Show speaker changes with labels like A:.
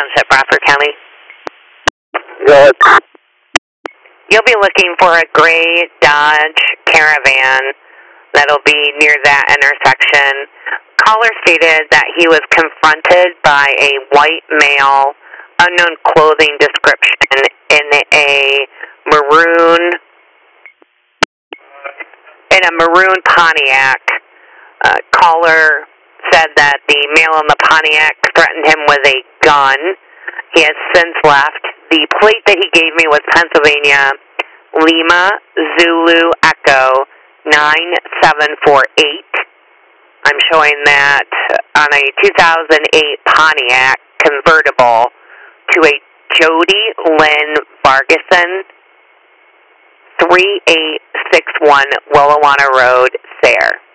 A: Township, Bradford County.
B: Good.
A: You'll be looking for a gray Dodge Caravan that'll be near that intersection. Caller stated that he was confronted by a white male, unknown clothing description in a maroon Pontiac. Caller said that the male in the Pontiac threatened him with a gun. He has since left. The plate that he gave me was Pennsylvania Lima Zulu Echo 9748. I'm showing that on a 2008 Pontiac convertible to a Jody Lynn Vargason, 3861 Willawanna Road, Sayre.